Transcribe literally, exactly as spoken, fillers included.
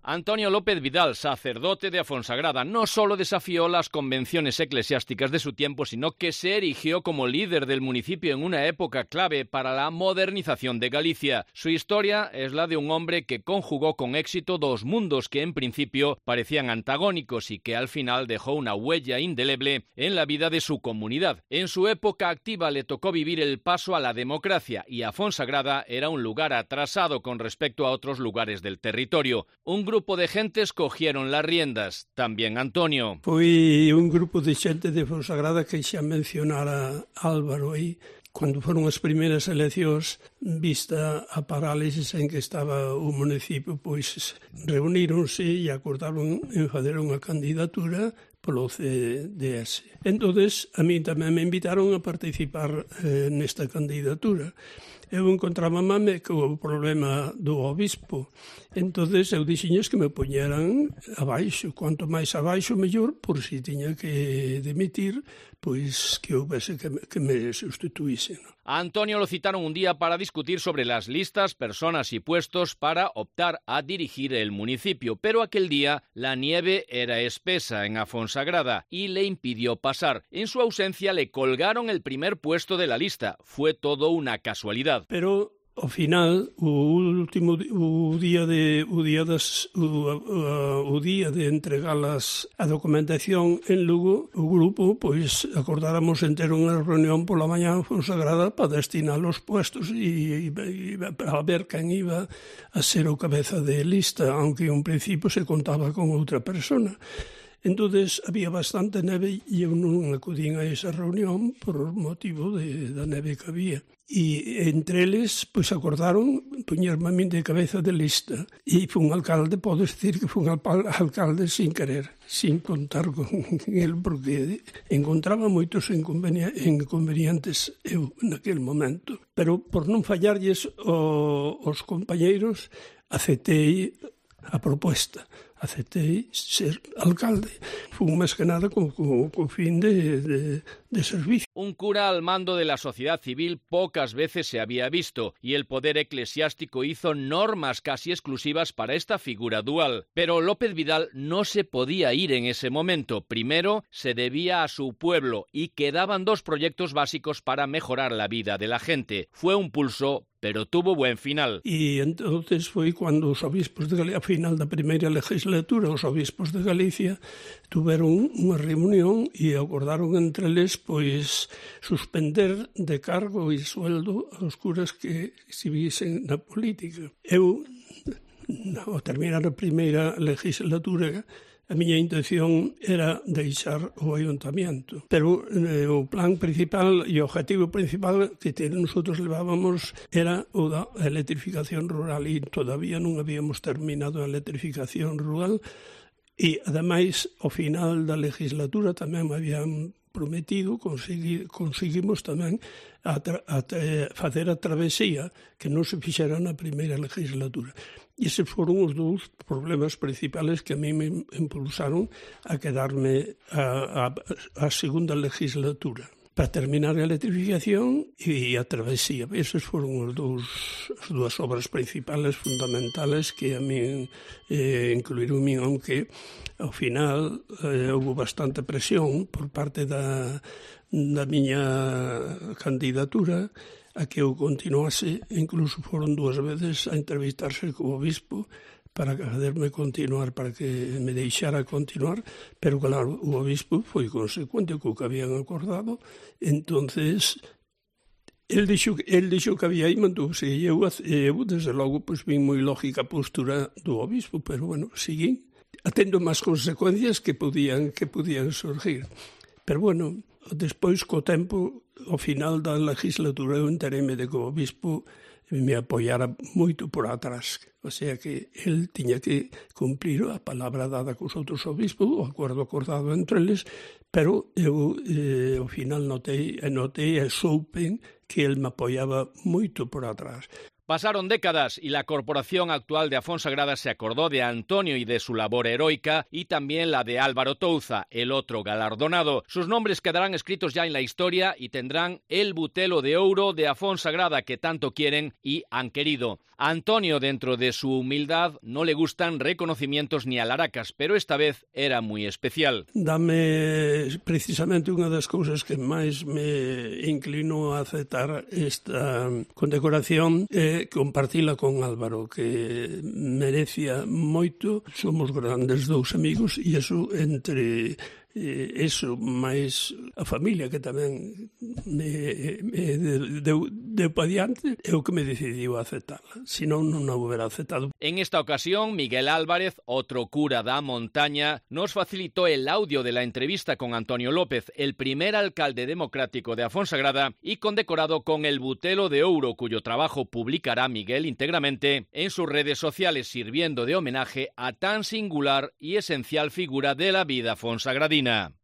Antonio López Vidal, sacerdote de Afonsagrada, no solo desafió las convenciones eclesiásticas de su tiempo, sino que se erigió como líder del municipio en una época clave para la modernización de Galicia. Su historia es la de un hombre que conjugó con éxito dos mundos que en principio parecían antagónicos y que al final dejó una huella indeleble en la vida de su comunidad. En su época activa le tocó vivir el paso a la democracia y Afonsagrada era un lugar atrasado con respecto a otros lugares del territorio. Un grupo de gentes cogieron las riendas, también Antonio. Foi un grupo de xente de Fonsagrada que xa mencionara Álvaro aí, cando foron as primeiras eleccións, vista a parálisis en que estaba o municipio, pois reuníronse e acordaron en fazer unha candidatura polo C D S. Entonces, a mí tamén me invitaron a participar eh, nesta candidatura. Eu encontrábame co problema do obispo. Entonces eu dixiñes que me poñeran abaixo. Quanto máis abaixo, mellor, por si tiña que dimitir, pois que houvese que me, que me sustituísen. A Antonio lo citaron un día para discutir sobre las listas, personas y puestos para optar a dirigir el municipio, pero aquel día la nieve era espesa en Afonsagrada y le impidió pasar. En su ausencia le colgaron el primer puesto de la lista. Fue todo una casualidad. Pero ao final, o último o día de o día das o, o, o día de entregalas a documentación en Lugo, o grupo pois acordáramos en ter unha reunión pola mañá Fonsagrada para destinar os puestos e, e, e para ver quen iba a ser o cabeza de lista, aunque en principio se contaba con outra persona. Entonces había bastante neve e eu non acudín a esa reunión por motivo de, da neve que había. E entre eles, pois acordaron poñerme a min de cabeza de lista. E fun alcalde, podo decir que fun alcalde sin querer, sin contar con el, porque encontraba moitos inconvenientes eu naquele momento. Pero por non fallarlles aos compañeiros, aceptei a proposta. Aceptei ser alcalde. Fun máis que nada con, con, con fin de, de, de servicio. Un cura al mando de la sociedad civil pocas veces se había visto y el poder eclesiástico hizo normas casi exclusivas para esta figura dual. Pero López Vidal no se podía ir en ese momento. Primero, se debía a su pueblo y quedaban dos proyectos básicos para mejorar la vida de la gente. Fue un pulso, pero tuvo buen final. E entonces foi cando os obispos de Galicia, a final da primeira legislatura, os obispos de Galicia tuveron unha reunión e acordaron entre eles pois suspender de cargo e sueldo aos curas que se visen na política. Eu, ao terminar a primeira legislatura, a miña intención era deixar o ayuntamiento, pero eh, o plan principal e o objetivo principal que nosotros levábamos era o da electrificación rural e todavía non habíamos terminado a electrificación rural e, ademais, ao final da legislatura tamén me habían prometido, consegui, conseguimos tamén a, a, a facer a travesía que non se fixera na primeira legislatura. E eses foron os dous problemas principales que a mí me impulsaron a quedarme a, a, a segunda legislatura. Para terminar a electrificación e a travesía. Eses foron os dous, as dúas obras principales fundamentales que a mí eh, incluíron min, aunque ao final eh, houve bastante presión por parte da, da miña candidatura a que eu continuase, incluso foron dúas veces a entrevistarse co obispo para facerme continuar, para que me deixara continuar, pero claro, o obispo foi consecuente co que habían acordado, entonces el dixo, el dixo que había aí, mantouse, e eu, eu desde logo, pois, vin moi lógica a postura do obispo, pero bueno, seguín, atendo máis consecuencias que podían, que podían surgir. Pero bueno, despois, co tempo, ao final da legislatura, eu enteréme de que o obispo me apoiara moito por atrás. O sea que el tiña que cumplir a palabra dada cos outros obispos, o acordo acordado entre eles, pero eu eh, ao final notei, notei e soupen que el me apoiaba moito por atrás. Pasaron décadas y la corporación actual de Afonsagrada se acordó de Antonio y de su labor heroica, y también la de Álvaro Touza, el otro galardonado. Sus nombres quedarán escritos ya en la historia y tendrán el butelo de ouro de Afonsagrada que tanto quieren y han querido. A Antonio, dentro de su humildad, no le gustan reconocimientos ni alaracas, pero esta vez era muy especial. Dame precisamente unha das cousas que máis me inclinou a aceptar esta condecoración e compartila con Álvaro, que merecía moito. Somos grandes dous amigos e iso entre eh, eso, máis a familia que tamén me, me deu, deu pa diante, é o que me decidiu a aceptala, senón non a hubiera aceptado. En esta ocasión, Miguel Álvarez, otro cura da montaña, nos facilitó el audio de la entrevista con Antonio López, el primer alcalde democrático de Afonsagrada y condecorado con el butelo de ouro, cuyo trabajo publicará Miguel íntegramente en sus redes sociales, sirviendo de homenaje a tan singular y esencial figura de la vida fonsagradina.